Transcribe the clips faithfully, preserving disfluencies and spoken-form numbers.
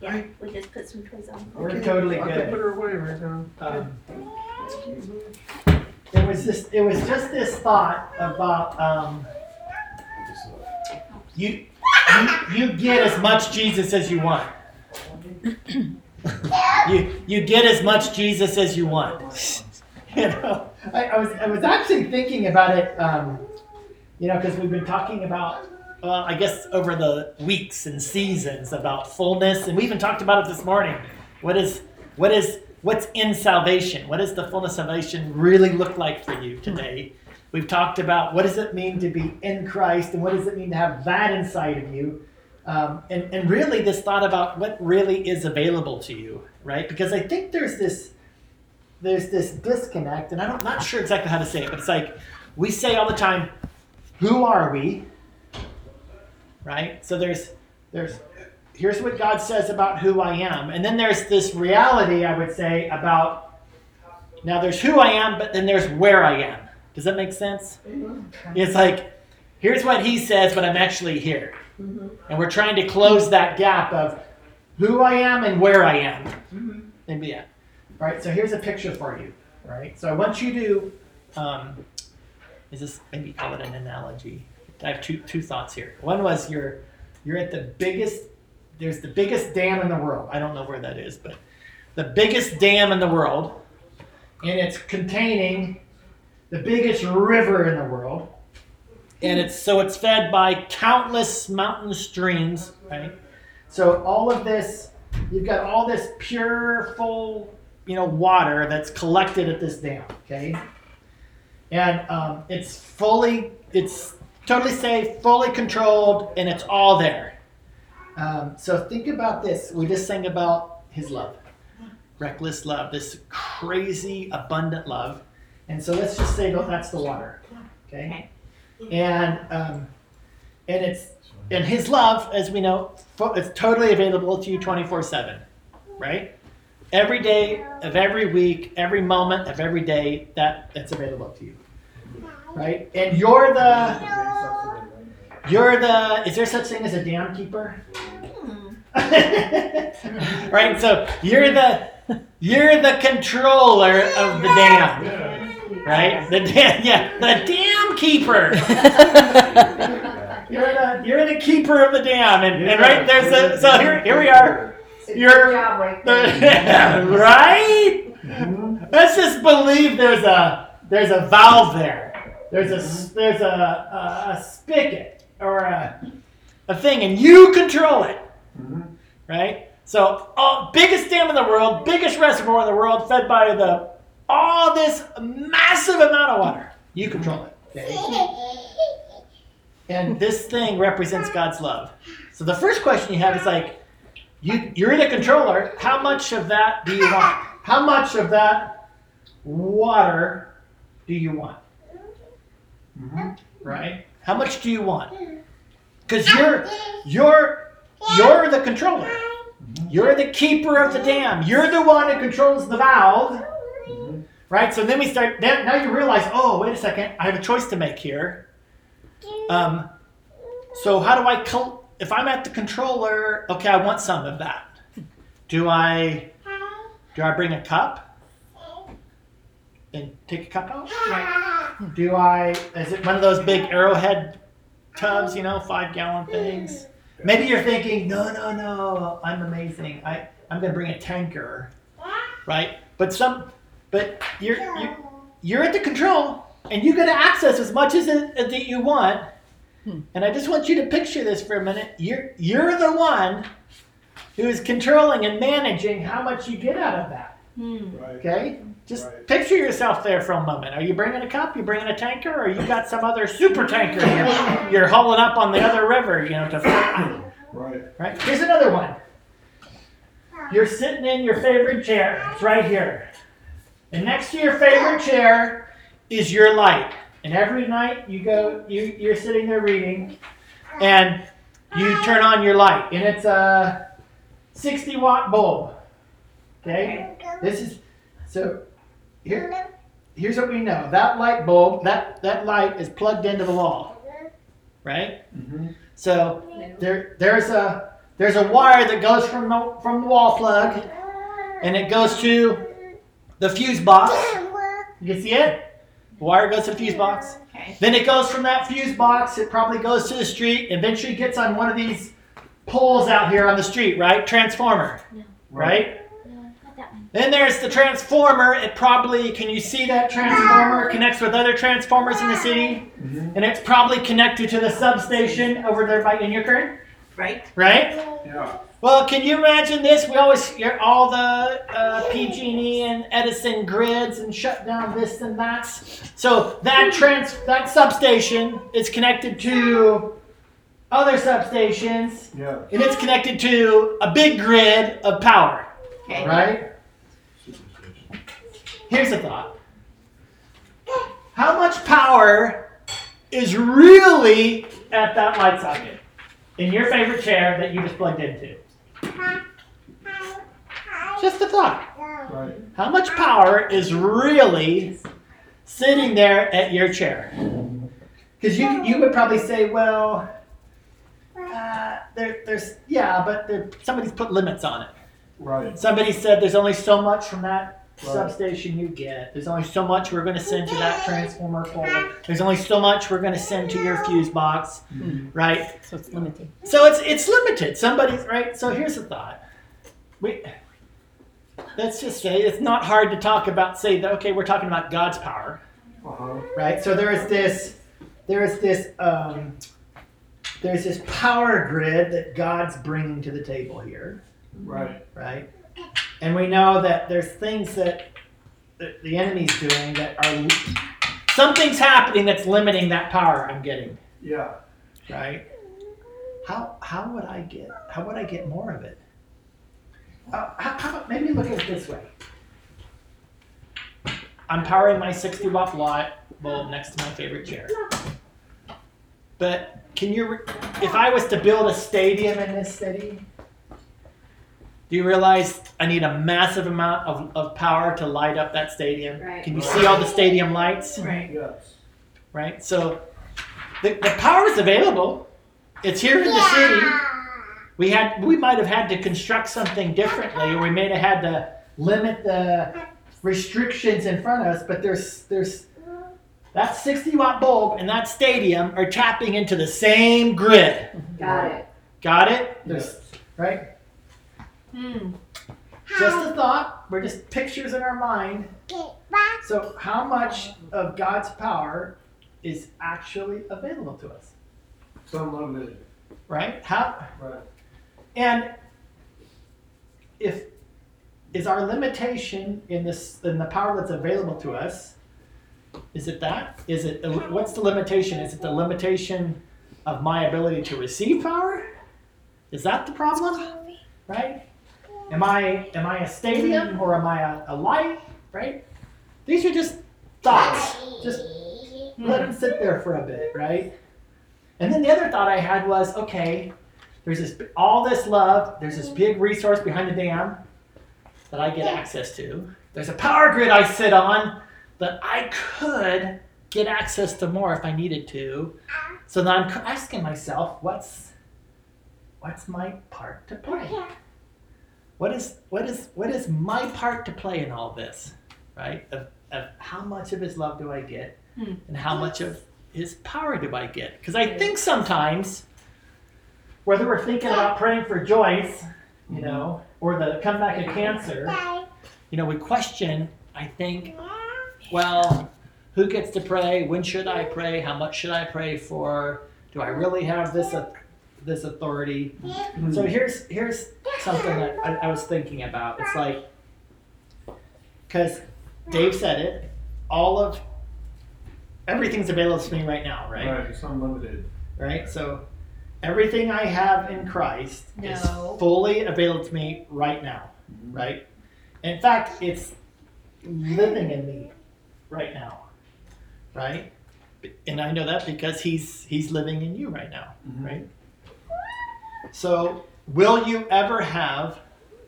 Yeah, we just put some toys on. We're okay. Totally I good. can put her away right now. Um, it was just, it was just this thought about um, you, you, you get as much Jesus as you want. you, you get as much Jesus as you want. You know, I, I was, I was actually thinking about it. Um, you know, because we've been talking about. Well, I guess over the weeks and seasons about fullness, and we even talked about it this morning. What is, what is, what's in salvation? What does the fullness of salvation really look like for you today? We've talked about what does it mean to be in Christ, and what does it mean to have that inside of you, um, and and really this thought about what really is available to you, right? Because I think there's this, there's this disconnect, and I'm not sure exactly how to say it, but it's like we say all the time, "Who are we?" Right? So there's, there's, here's what God says about who I am. And then there's this reality, I would say, about, now there's who I am, but then there's where I am. Does that make sense? Mm-hmm. It's like, here's what he says, but I'm actually here. Mm-hmm. And we're trying to close that gap of who I am and where I am. Mm-hmm. And yeah. Right? So here's a picture for you. Right? So I want you to, um, is this, maybe call it an analogy. I have two two thoughts here. One was you're you're at the biggest, there's the biggest dam in the world. I don't know where that is, but the biggest dam in the world, and it's containing the biggest river in the world. And it's so it's fed by countless mountain streams, right? So all of this, you've got all this pure, full, you know, water that's collected at this dam, okay? And um, it's fully, it's totally safe, fully controlled, and it's all there. Um, so think about this. We just sang about his love. Reckless love, this crazy, abundant love. And so let's just say that's the water. Okay? And um, and it's and his love, as we know, it's totally available to you twenty-four seven. Right? Every day of every week, every moment of every day, that it's available to you. Right? And you're the, you're the, is there such thing as a dam keeper? Right? So you're the, you're the controller of the dam. Right? The dam, yeah, the dam keeper. You're the, you're the keeper of the dam. And, and right, there's a, so here, here we are. You're, the, right? Let's just believe there's a, there's a valve there. There's a there's a, a, a spigot or a, a thing, and you control it, mm-hmm. Right? So, oh, biggest dam in the world, biggest reservoir in the world, fed by the all this massive amount of water. You control it. Okay? And this thing represents God's love. So the first question you have is like, you you're the controller. How much of that do you want? How much of that water do you want? Mm-hmm. Right? How much do you want? Because you're you're you're the controller. Mm-hmm. You're the keeper of the dam. You're the one who controls the valve. Mm-hmm. Right? So then we start. Now, now you realize, oh, wait a second. I have a choice to make here. Um. So how do I? Col- if I'm at the controller, okay, I want some of that. Do I? Do I bring a cup? And take a cup out? Right. Do I, is it one of those big Arrowhead tubs, you know, five gallon things? Maybe you're thinking, no, no, no, I'm amazing. I, I'm going to bring a tanker, right? But some, but you're, you're, you're at the control and you get to access as much as it, as you want. And I just want you to picture this for a minute. You're, you're the one who is controlling and managing how much you get out of that. Okay? Just right. Picture yourself there for a moment. Are you bringing a cup? You bringing a tanker? Or you got some other super tanker you're, you're hauling up on the other river, you know, to right. Right? Here's another one. You're sitting in your favorite chair. It's right here. And next to your favorite chair is your light. And every night you go, you, you're sitting there reading, and you turn on your light. And it's a sixty watt bulb. Okay? This is, so here, here's what we know. That light bulb, that, that light is plugged into the wall. Right? Mm-hmm. So there, there's a there's a wire that goes from the from the wall plug, and it goes to the fuse box. You can see it? The wire goes to the fuse box. Okay. Then it goes from that fuse box, it probably goes to the street, eventually gets on one of these poles out here on the street, right? Transformer, No. right? No, not that one. Then there's the transformer. It probably, can you see that transformer? It connects with other transformers in the city. Mhm. And it's probably connected to the substation over there by in Euchre, Right. right? Yeah. Well, can you imagine this? We always hear all the uh, P G and E and Edison grids and shut down this and that. So that trans that substation is connected to other substations, Yeah. and it's connected to a big grid of power, Okay. right? Here's a thought. How much power is really at that light socket in your favorite chair that you just plugged into? Just a thought. Right. How much power is really sitting there at your chair? Because you you would probably say, well, uh, there there's yeah, but there, somebody's put limits on it. Right. Somebody said there's only so much from that Right. substation you get. There's only so much we're going to send to that transformer pole. There's only so much we're going to send to your fuse box, right? So it's limited. So it's it's limited. Somebody's right. So here's the thought. We let's just say it's not hard to talk about. Say that okay, we're talking about God's power, Uh-huh. right? So there is this there is this um, there's this power grid that God's bringing to the table here, Right. right? And we know that there's things that the, the enemy's doing that are something's happening that's limiting that power I'm getting, Yeah. right? How how would I get how would I get more of it? Uh, how, how about maybe look at it this way. I'm powering my sixty watt light bulb next to my favorite chair. But can you, re- if I was to build a stadium in this city, do you realize I need a massive amount of, of power to light up that stadium? Right. Can you see all the stadium lights? Right. Yes. Right? So the, the power is available. It's here in the city. We had we might have had to construct something differently, or we may have had to limit the restrictions in front of us, but there's there's that sixty watt bulb and that stadium are tapping into the same grid. Got it. Got it? There's Yes. right? Hmm. Just a thought. We're just pictures in our mind. So how much of God's power is actually available to us? It's unlimited. Right? How Right. and if is our limitation in this in the power that's available to us, is it that? Is it what's the limitation? Is it the limitation of my ability to receive power? Is that the problem? Right? Am I am I a stadium or am I a, a light? Right? These are just thoughts. Just let them sit there for a bit, right? And then the other thought I had was, okay, there's this all this love. There's this big resource behind the dam that I get access to. There's a power grid I sit on that I could get access to more if I needed to. So then I'm asking myself, what's what's my part to play? What is what is what is my part to play in all this, right? Of, of how much of his love do I get, Hmm. and how much of his power do I get? Because I think sometimes, whether we're thinking about praying for Joyce, you know, or the comeback of cancer, you know, we question. I think, well, who gets to pray? When should I pray? How much should I pray for? Do I really have this uh, this authority? So here's here's something that I, I was thinking about. It's like, because Dave said it, all of everything's available to me right now, right? Right. It's unlimited. Right. So everything I have in Christ No. is fully available to me right now, right? In fact, it's living in me right now, right? And I know that because he's he's living in you right now, Mhm. right? So, will you ever have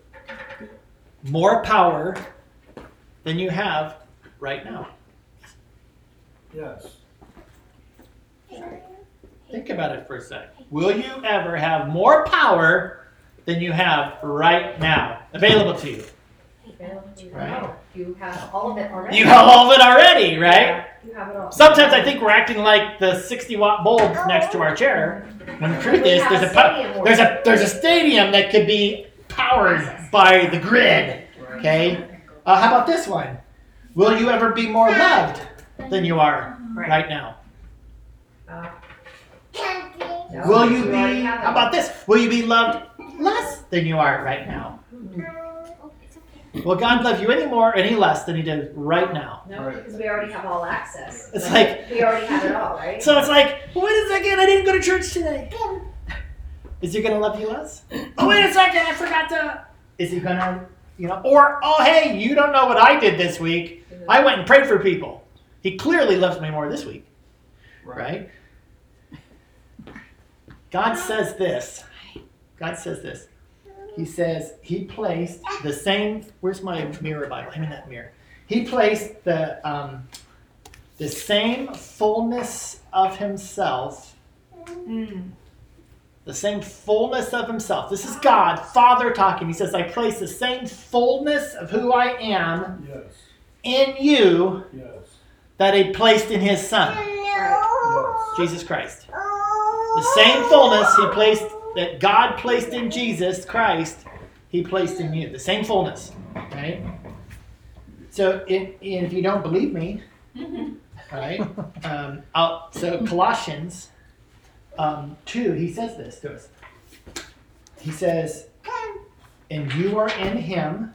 more power than you have right now? Yes. Think about it for a sec. Will you ever have more power than you have right now available to you. Right. No, you have all of it already. You have all of it already, right? Yeah, you have it all. Sometimes I think we're acting like the sixty watt bulb next to our chair. When the truth We is, have there's a a pu- stadium there's a there's a stadium that could be powered by the grid. Okay. Uh, how about this one? Will you ever be more loved than you are right now? Uh, no, Will you already be? have it. How about this? Will you be loved less than you are right now? Oh, it's okay. Will God love you any more, any less than He did right now? No, Right. because we already have all access. It's like- we already have it all, right? So it's like, wait a second, I didn't go to church today. Is He gonna love you less? Oh, wait a second, I forgot to. Is He gonna, you know? Or oh, hey, you don't know what I did this week. I went and prayed for people. He clearly loves me more this week, right? God says this. God says this. He says He placed the same. Where's my mirror Bible? Hand me that mirror. He placed the um, the same fullness of Himself. Mm. The same fullness of Himself. This is God, Father talking. He says, I place the same fullness of who I am Yes. in you Yes. that He placed in His Son, Yes. Jesus Christ. The same fullness He placed, that God placed in Jesus Christ, He placed in you. The same fullness, right? So if, if you don't believe me, right? Um, I'll, so Colossians um, two, he says this to us. He says, and you are in Him,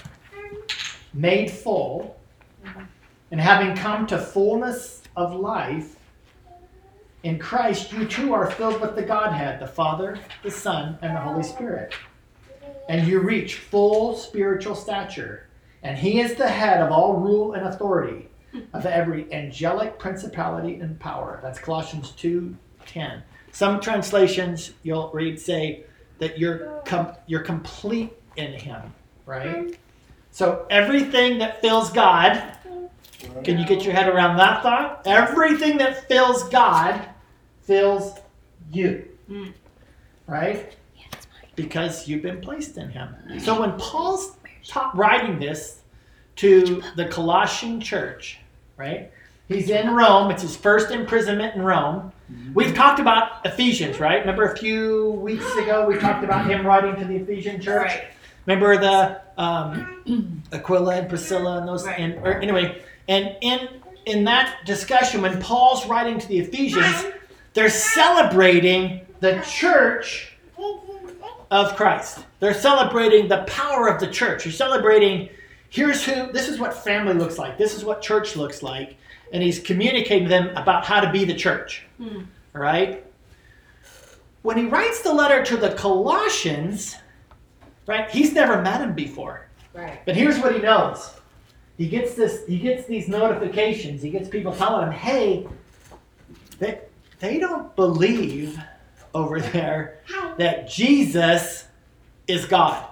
made full, and having come to fullness of life, in Christ you too are filled with the Godhead, the Father, the Son, and the Holy Spirit. And you reach full spiritual stature. And He is the head of all rule and authority, of every angelic principality and power. That's Colossians two ten. Some translations you'll read say that you're com- you're complete in Him, right? So everything that fills God, can you get your head around that thought? Everything that fills God fills you, Mm. right? Because you've been placed in Him. So when Paul's ta- writing this to the Colossian church, right? He's in Rome. It's his first imprisonment in Rome. We've talked about Ephesians, right? Remember a few weeks ago we talked about him writing to the Ephesian church? Right. Remember the um, Aquila and Priscilla and those? Right. And or anyway, and in in that discussion, when Paul's writing to the Ephesians, they're celebrating the church of Christ. They're celebrating the power of the church. They're celebrating, here's who, this is what family looks like. This is what church looks like. And he's communicating to them about how to be the church. Hmm. All right? When he writes the letter to the Colossians, right, he's never met him before. Right. But here's what he knows. He gets this, he gets these notifications. He gets people telling him, hey, they, they don't believe over there that Jesus is God.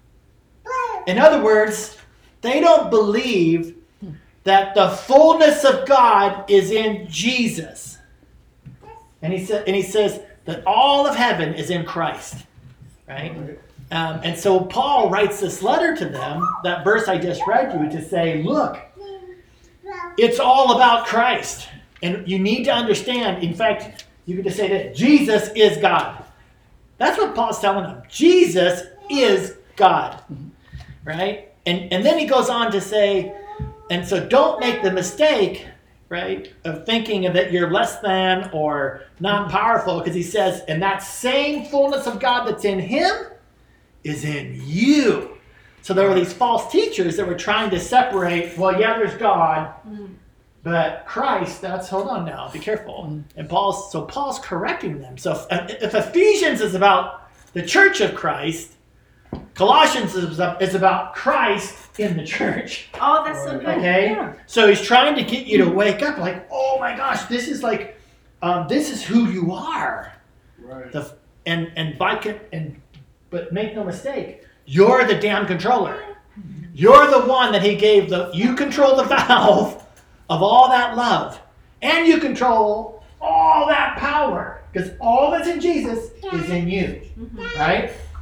In other words, they don't believe that the fullness of God is in Jesus. And he said, and he says that all of heaven is in Christ. Right? Um, and so Paul writes this letter to them, that verse I just read you, to say, look, it's all about Christ. And you need to understand, in fact, you could just say that Jesus is God. That's what Paul's telling them. Jesus is God. Right? And, and then he goes on to say, and so don't make the mistake, right, of thinking that you're less than or not powerful, because he says, and that same fullness of God that's in him is in you. So there were these false teachers that were trying to separate, well, yeah, there's God, but Christ, that's, hold on now, be careful. And Paul's, so Paul's correcting them. So if, if Ephesians is about the church of Christ, Colossians is about, is about Christ in the church. Oh, that's so good. Okay? Yeah. So he's trying to get you to wake up like, oh my gosh, this is like, um, this is who you are. Right. The, and, and, by, con- and, but make no mistake, you're the damn controller. You're the one that he gave the, you control the valve of all that love. And you control all that power. Because all that's in Jesus is in you. Right?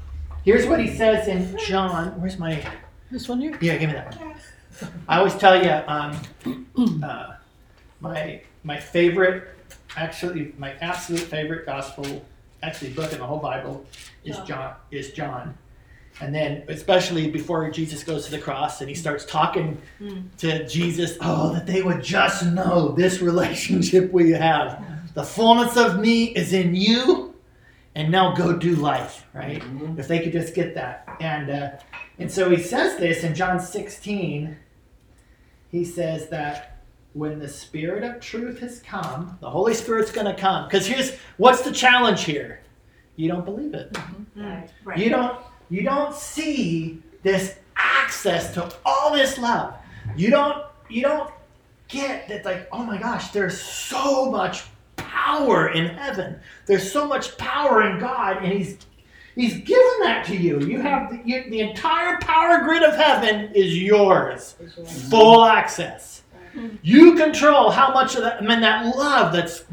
Here's what he says in John. Where's my... This one here? Yeah, give me that one. I always tell you, um, uh, my my favorite, actually, my absolute favorite gospel, actually book in the whole Bible, is John. Is John, and then especially before Jesus goes to the cross and he starts talking Mm. to Jesus. Oh, that they would just know this relationship we have. The fullness of me is in you, and now go do life. Right? Mhm. If they could just get that, and uh, and so he says this in John sixteen. He says that when the Spirit of truth has come, the Holy Spirit's going to come. Because here's what's the challenge here? You don't believe it. Mm. Right. You don't. You don't see this access to all this love. You don't. You don't get that. Like, oh my gosh, there's so much power in heaven. There's so much power in God, and He's He's given that to you. You have the, you, the entire power grid of heaven is yours. Full access. You control how much of that, I mean, that love that's,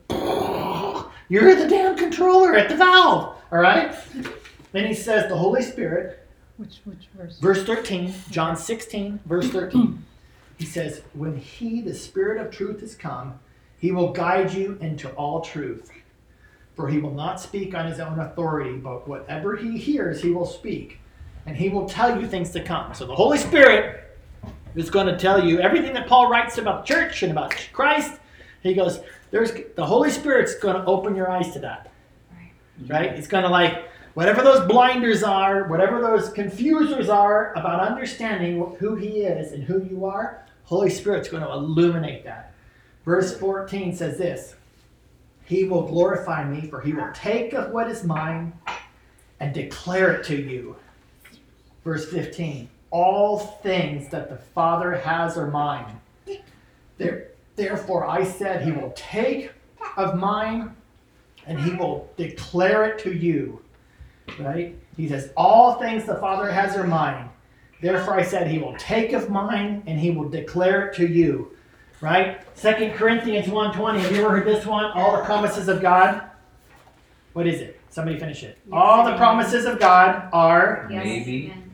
you're the damn controller at the valve. All right? Then he says the Holy Spirit, Which which verse? verse thirteen, John sixteen, verse thirteen. He says, when He, the Spirit of truth, has come, He will guide you into all truth. For He will not speak on His own authority, but whatever He hears, He will speak. And He will tell you things to come. So the Holy Spirit is going to tell you everything that Paul writes about the church and about Christ. He goes, "There's the Holy Spirit's going to open your eyes to that." Right? It's going to like, whatever those blinders are, whatever those confusers are about understanding who He is and who you are, Holy Spirit's going to illuminate that. Verse fourteen says this. He will glorify me, for He will take of what is mine and declare it to you. Verse fifteen. All things that the Father has are mine. There, therefore I said He will take of mine and He will declare it to you. Right? He says, all things the Father has are mine. Therefore I said He will take of mine and He will declare it to you. Right? Second Corinthians one twenty. Have you ever heard this one? All the promises of God. What is it? Somebody finish it. Yes, All the amen. promises of God are... Yes, Maybe. amen.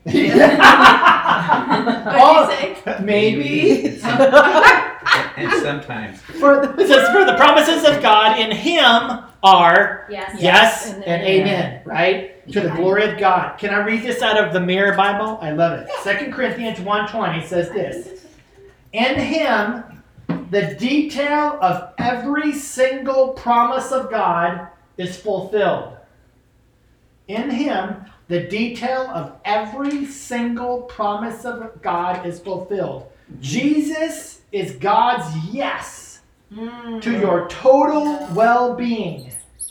All- What did you say? Maybe. And sometimes. For, it says, for the promises of God in Him are Yes. yes and and amen. amen. Right? To the glory of God. Can I read this out of the Mirror Bible? I love it. Second Corinthians one twenty says this. In Him... the detail of every single promise of God is fulfilled. In Him, the detail of every single promise of God is fulfilled. Jesus is God's yes Mm. to your total well-being.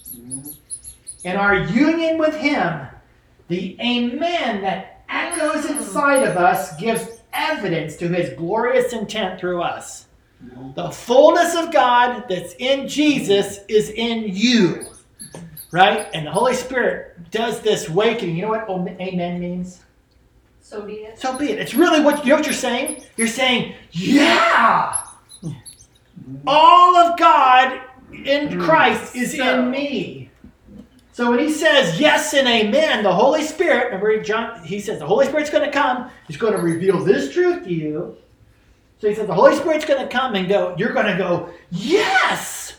In our union with Him, the amen that echoes inside of us gives evidence to His glorious intent through us. The fullness of God that's in Jesus is in you, right? And the Holy Spirit does this wakening. You know what amen means? So be it. So be it. It's really what, you know what you're saying? You're saying, yeah! All of God in Christ is in me. So when He says yes and amen, the Holy Spirit, remember John, he says the Holy Spirit's going to come. He's going to reveal this truth to you. So He says the Holy Spirit's going to come and go, you're going to go, yes!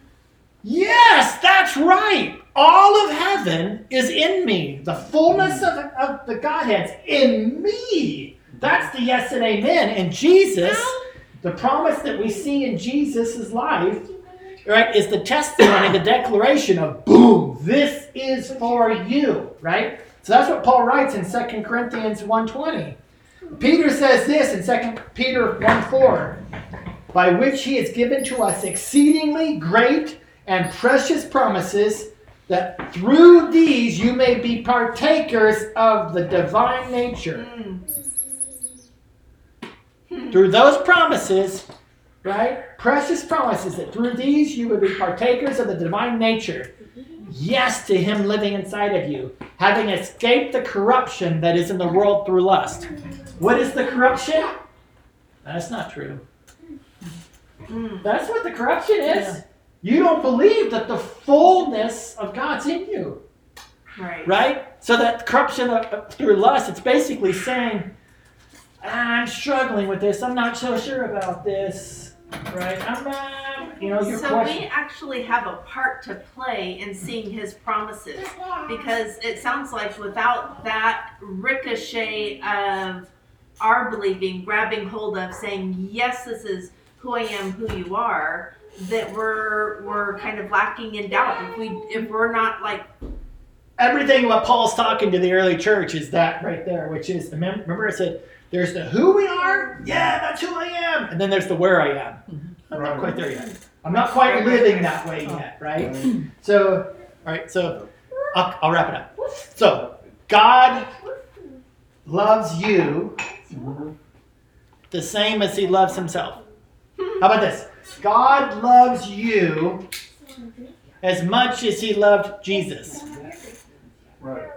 Yes, that's right. All of heaven is in me. The fullness of, of the Godhead's in me. That's the yes and amen. And Jesus, the promise that we see in Jesus' life, right, is the testimony, the declaration of, boom, this is for you, right? So that's what Paul writes in Second Corinthians one twenty. Peter says this in Second Peter one four, by which He has given to us exceedingly great and precious promises, that through these you may be partakers of the divine nature. Mm. Through those promises, right? Precious promises, that through these you would be partakers of the divine nature. Yes to Him living inside of you, having escaped the corruption that is in the world through lust. What is the corruption? That's not true. Mm. That's what the corruption is. You don't believe that the fullness of God's in you. Right. right? So that corruption of, of- through lust, it's basically saying, I'm struggling with this. I'm not so sure about this, right? I'm not, you know, your So question. we actually have a part to play in seeing his promises, because it sounds like without that ricochet of our believing, grabbing hold of, saying, yes, this is who I am, who you are, that we're we're kind of lacking in doubt. If we if we're not like Everything what Paul's talking to the early church is that right there, which is, remember, remember I said, there's the who we are, yeah, that's who I am, and then there's the where I am. I'm not quite there yet. I'm not quite living that way yet, right? So, all right, so I'll, I'll wrap it up. So, God loves you the same as he loves himself. How about this? God loves you as much as he loved Jesus. Right.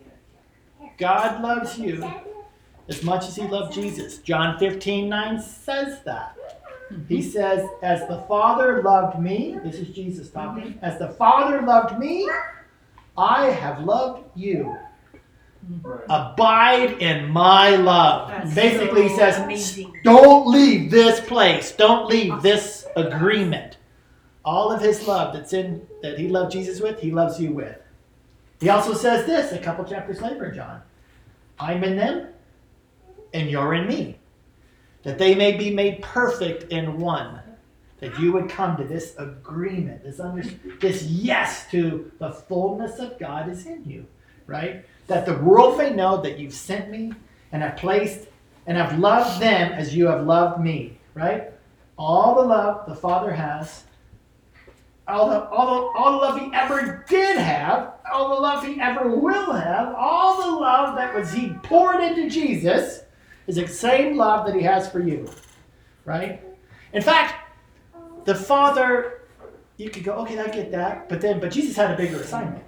God loves you as much as he loved Jesus. John fifteen nine says that. He says, as the Father loved me, this is Jesus talking, as the Father loved me, I have loved you. Right. Abide in my love. That's Basically, he so says, amazing. don't leave this place. Don't leave this agreement. All of his love that's in, that he loved Jesus with, he loves you with. He also says this a couple chapters later in John. I'm in them, and you're in me, that they may be made perfect in one. That you would come to this agreement, this under, this yes to the fullness of God is in you, right? That the world may know that you've sent me and have placed and have loved them as you have loved me, right? All the love the Father has, all the, all the, all the love he ever did have, all the love he ever will have, all the love that was he poured into Jesus is the same love that he has for you, right? In fact, the Father, you could go, okay, I get that, but then, but Jesus had a bigger assignment.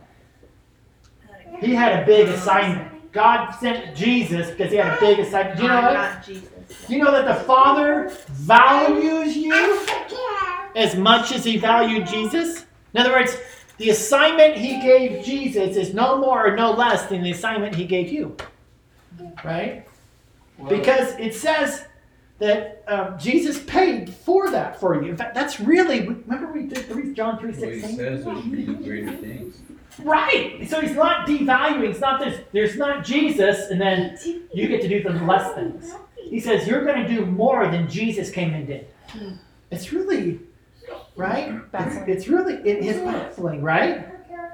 He had a big assignment. God sent Jesus because he had a big assignment. Do you know I'm what? not Jesus. Do you know that the Father values you as much as he valued Jesus? In other words, the assignment he gave Jesus is no more or no less than the assignment he gave you, right? Well, Because it says that um, Jesus paid for that for you. In fact, that's really, remember we did three, John three Well, he sixteen? says that we do greater things. Right. So he's not devaluing. It's not this, there's not Jesus and then you get to do the less things. He says you're going to do more than Jesus came and did. It's really, right? It's, it's really, it is baffling, right?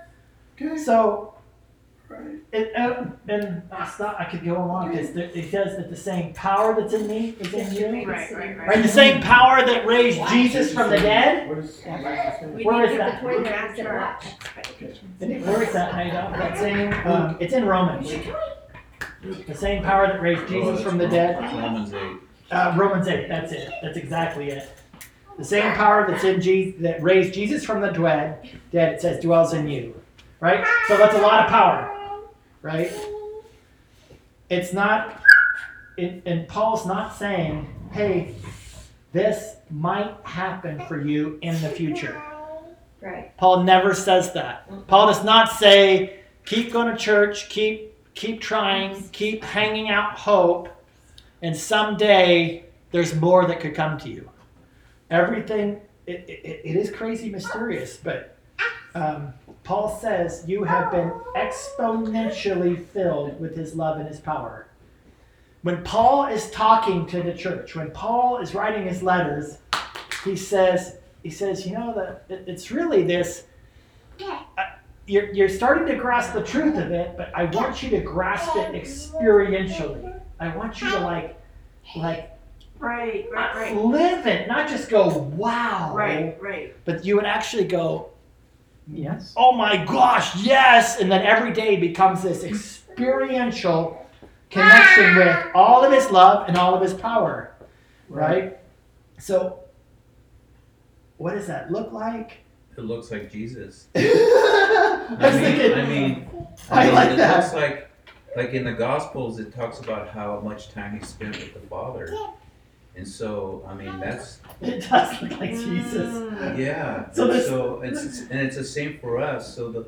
So, right. It, uh, and I stop, I could go on because it says that the same power that's in me is in you. Right, right, right. Right? The same power that raised Jesus from the dead. What is, what is We Where need is to that? put back to our Where is that made up? That same, um, it's in Romans. The same power that raised Jesus from the dead. Romans eight. Uh, Romans eight, that's it. That's exactly it. The same power that's in Jesus, that raised Jesus from the dead, dead, it says, dwells in you. Right? So that's a lot of power. Right? It's not, it, and Paul's not saying, hey, this might happen for you in the future. Right. Paul never says that. Paul does not say, keep going to church, keep keep trying, keep hanging out hope, and someday there's more that could come to you. Everything, it, it, it is crazy mysterious, but um, Paul says you have been exponentially filled with his love and his power. When Paul is talking to the church, when Paul is writing his letters, he says, he says, you know, that it, it's really this, uh, you're, you're starting to grasp the truth of it, but I want you to grasp it experientially. I want you to like, like, Right, right, right. live it, not just go, wow. Right, right. But you would actually go, Yes. oh my gosh, yes. And then every day becomes this experiential connection with all of his love and all of his power, right? So, what does that look like? It looks like Jesus. I I was mean, thinking, I mean, I mean, like it that. looks like, like in the Gospels, it talks about how much time he spent with the Father, and so I mean that's it does look like Jesus. Mm. yeah. So and this- so it's and it's the same for us. So the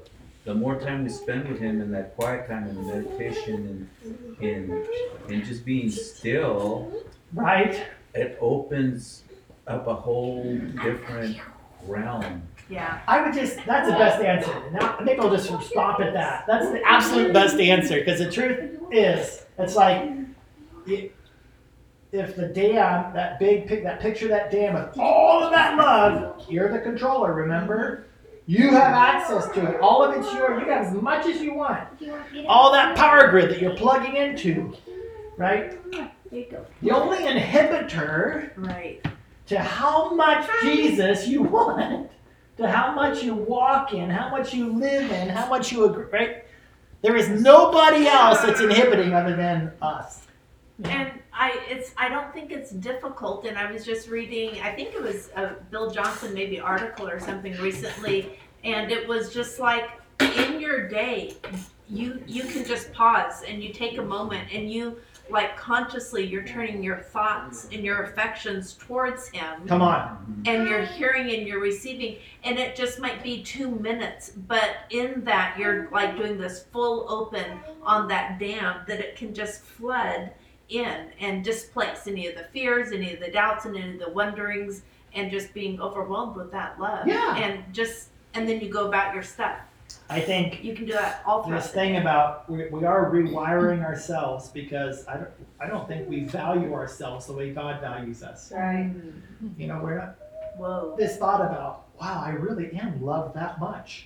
the more time we spend with him in that quiet time and meditation and in and just being still, Right? it opens up a whole different realm. Yeah. I would just, that's the best answer. Now, maybe I'll just stop at that. That's the absolute best answer, because the truth is, it's like, i- if the dam, that big, pic- that picture of that dam with all of that love, you're the controller, remember? You have access to it. All of it's yours. You have as much as you want. All that power grid that you're plugging into, right? The only inhibitor Right. to how much Jesus you want, to how much you walk in, how much you live in, how much you agree, right? There is nobody else that's inhibiting other than us. And I, it's, I don't think it's difficult. And I was just reading, I think it was a Bill Johnson maybe article or something recently, and it was just like in your day, you you can just pause and you take a moment and you like consciously you're turning your thoughts and your affections towards him. Come on. And you're hearing and you're receiving, and it just might be two minutes, but in that you're like doing this full open on that dam that it can just flood in and displace any of the fears, any of the doubts, and any of the wonderings, and just being overwhelmed with that love. Yeah. And just, and then you go about your stuff. I think You can do that all throughout this the day. thing about we, we are rewiring ourselves, because I don't I don't think we value ourselves the way God values us. Right. You know, we're not Whoa. this thought about, wow, I really am loved that much.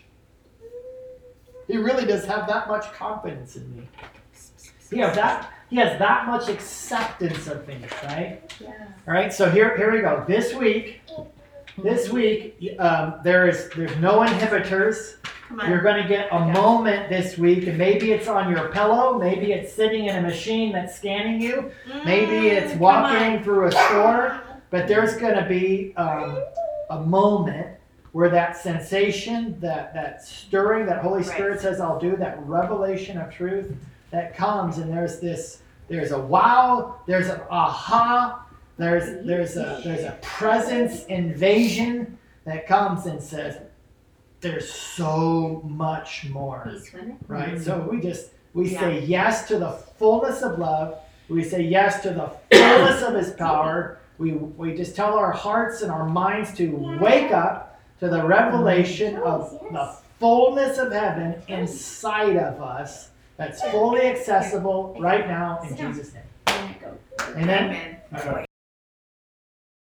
He really does have that much confidence in me. He has that he has that much acceptance of me, right? Yeah. All right, so here here we go. This week, this week, um, there is there's no inhibitors. Come on. You're going to get a moment this week, and maybe it's on your pillow, maybe it's sitting in a machine that's scanning you, maybe it's Mm, come walking on. through a store, but there's going to be um, a moment where that sensation, that, that stirring that Holy Spirit Right. says I'll do, that revelation of truth that comes, and there's this, there's a wow, there's an aha, there's there's a there's a presence invasion that comes and says, there's so much more, right? So we just, we Yeah. say yes to the fullness of love. We say yes to the fullness of his power. We, we just tell our hearts and our minds to wake up to the revelation of the fullness of heaven inside of us that's fully accessible right now in Jesus' name. Amen. Amen. All right.